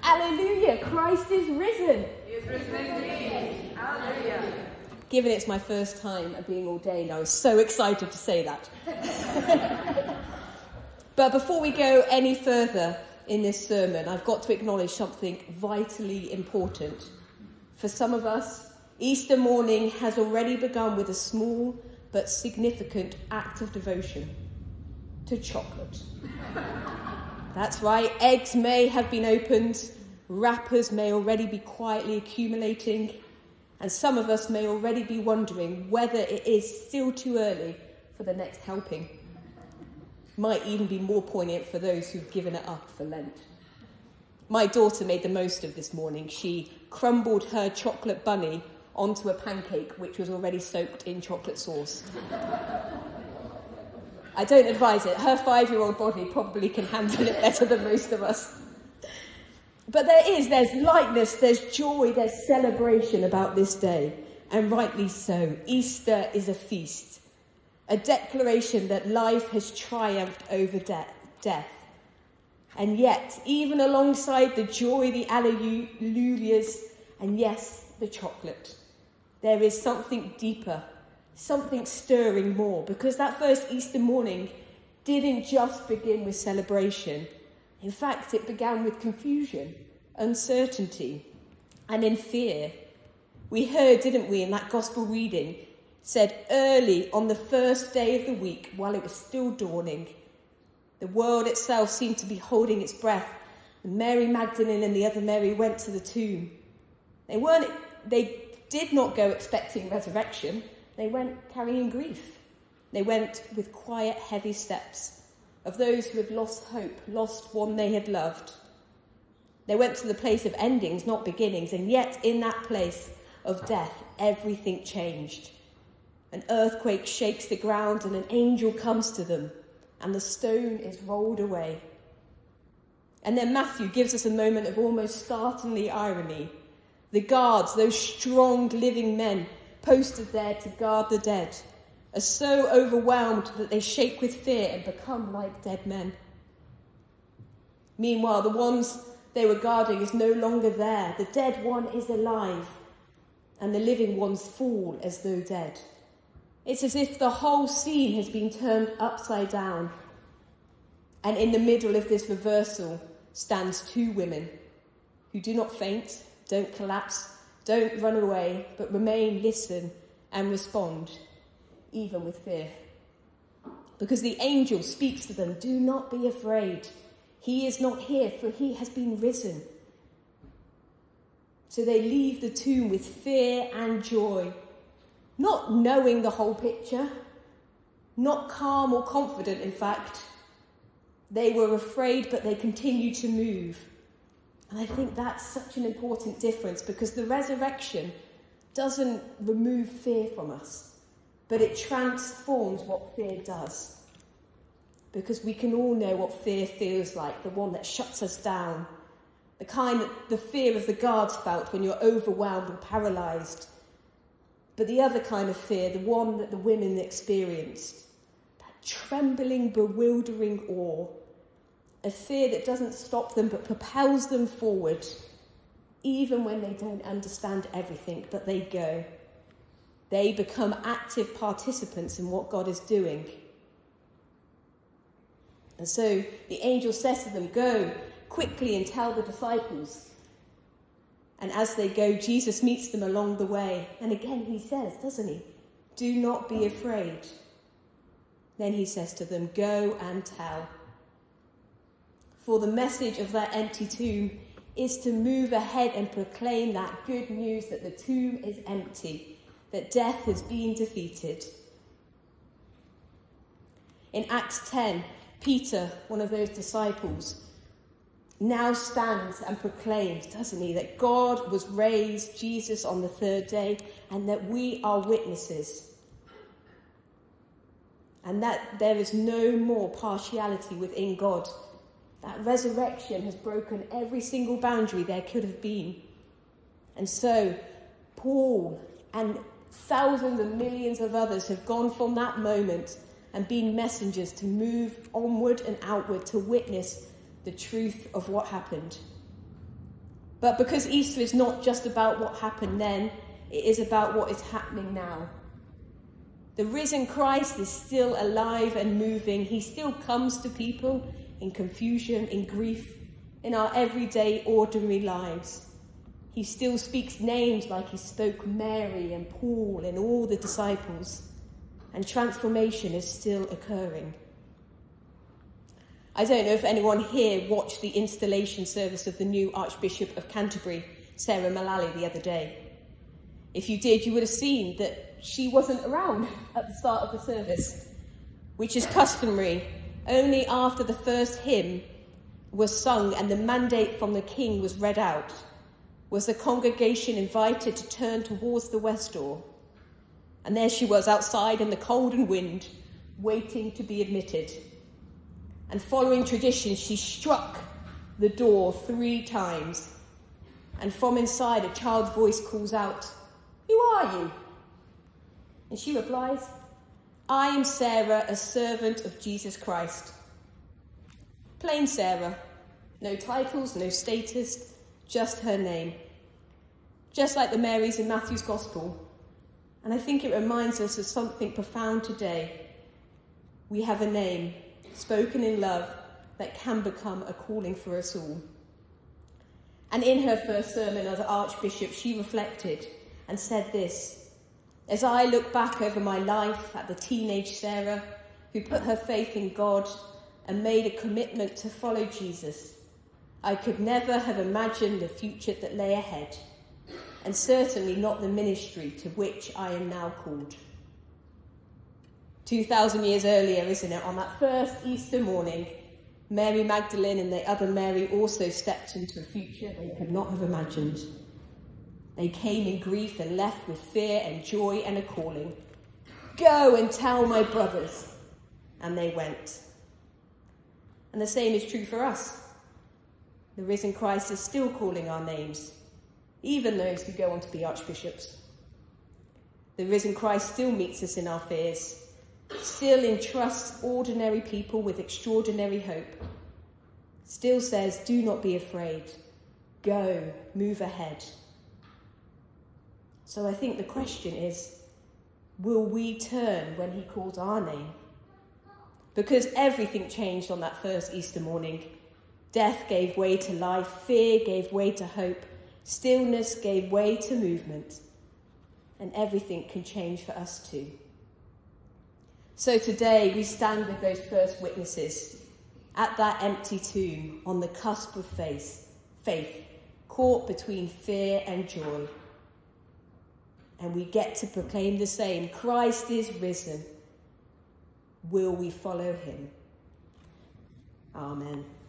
Alleluia, Christ is risen. He is risen indeed. Hallelujah. Given it's my first time at being ordained, I was so excited to say that. But before we go any further in this sermon, I've got to acknowledge something vitally important. For some of us, Easter morning has already begun with a small but significant act of devotion to chocolate. That's right, eggs may have been opened, wrappers may already be quietly accumulating, and some of us may already be wondering whether it is still too early for the next helping. Might even be more poignant for those who've given it up for Lent. My daughter made the most of this morning. She crumbled her chocolate bunny onto a pancake which was already soaked in chocolate sauce. I don't advise it. Her 5-year-old body probably can handle it better than most of us. But there's lightness, there's joy, there's celebration about this day, and rightly so. Easter is a feast, a declaration that life has triumphed over death. And yet, even alongside the joy, the alleluias, and yes, the chocolate, there is something deeper, something stirring more, because that first Easter morning didn't just begin with celebration. In fact, it began with confusion, uncertainty, and in fear. We heard, didn't we, in that gospel reading, said early on the first day of the week, while it was still dawning, the world itself seemed to be holding its breath, and Mary Magdalene and the other Mary went to the tomb. They did not go expecting resurrection. They went carrying grief. They went with quiet, heavy steps of those who had lost hope, lost one they had loved. They went to the place of endings, not beginnings, and yet in that place of death, everything changed. An earthquake shakes the ground and an angel comes to them, and the stone is rolled away. And then Matthew gives us a moment of almost startling irony. The guards, those strong living men, posted there to guard the dead, are so overwhelmed that they shake with fear and become like dead men. Meanwhile, the ones they were guarding is no longer there. The dead one is alive, and the living ones fall as though dead. It's as if the whole scene has been turned upside down. And in the middle of this reversal stands two women who do not faint, don't collapse, don't run away, but remain, listen, and respond, even with fear. Because the angel speaks to them, do not be afraid. He is not here, for he has been risen. So they leave the tomb with fear and joy, not knowing the whole picture, not calm or confident, in fact. They were afraid, but they continued to move. And I think that's such an important difference, because the resurrection doesn't remove fear from us, but it transforms what fear does. Because we can all know what fear feels like, the one that shuts us down, the kind that the fear of the guards felt when you're overwhelmed and paralysed. But the other kind of fear, the one that the women experienced, that trembling, bewildering awe, a fear that doesn't stop them but propels them forward, even when they don't understand everything, but they go. They become active participants in what God is doing. And so the angel says to them, go quickly and tell the disciples. And as they go, Jesus meets them along the way. And again he says, doesn't he? Do not be afraid. Then he says to them, go and tell. For the message of that empty tomb is to move ahead and proclaim that good news that the tomb is empty, that death has been defeated. In Acts 10, Peter, one of those disciples, now stands and proclaims, doesn't he, that God was raised Jesus on the third day and that we are witnesses. And that there is no more partiality within God. That resurrection has broken every single boundary there could have been. And so Paul and thousands and millions of others have gone from that moment and been messengers to move onward and outward to witness the truth of what happened. But because Easter is not just about what happened then, it is about what is happening now. The risen Christ is still alive and moving. He still comes to people in confusion, in grief, in our everyday, ordinary lives. He still speaks names like he spoke Mary and Paul and all the disciples. And transformation is still occurring. I don't know if anyone here watched the installation service of the new Archbishop of Canterbury, Sarah Mullally, the other day. If you did, you would have seen that she wasn't around at the start of the service, which is customary. Only after the first hymn was sung and the mandate from the King was read out was the congregation invited to turn towards the west door. And there she was outside in the cold and wind, waiting to be admitted. And following tradition, she struck the door 3 times. And from inside, a child's voice calls out, "Who are you?" And she replies, "I am Sarah, a servant of Jesus Christ." Plain Sarah. No titles, no status, just her name. Just like the Marys in Matthew's Gospel. And I think it reminds us of something profound today. We have a name, spoken in love, that can become a calling for us all. And in her first sermon as Archbishop, she reflected and said this: "As I look back over my life at the teenage Sarah who put her faith in God and made a commitment to follow Jesus, I could never have imagined the future that lay ahead, and certainly not the ministry to which I am now called." 2,000 years earlier, isn't it, on that first Easter morning, Mary Magdalene and the other Mary also stepped into a future they could not have imagined. They came in grief and left with fear and joy and a calling. "Go and tell my brothers." And they went. And the same is true for us. The risen Christ is still calling our names, even those who go on to be archbishops. The risen Christ still meets us in our fears, still entrusts ordinary people with extraordinary hope, still says, "Do not be afraid. Go, move ahead." So I think the question is, will we turn when he calls our name? Because everything changed on that first Easter morning. Death gave way to life, fear gave way to hope, stillness gave way to movement, and everything can change for us too. So today we stand with those first witnesses at that empty tomb on the cusp of faith, caught between fear and joy. And we get to proclaim the same: Christ is risen. Will we follow him? Amen.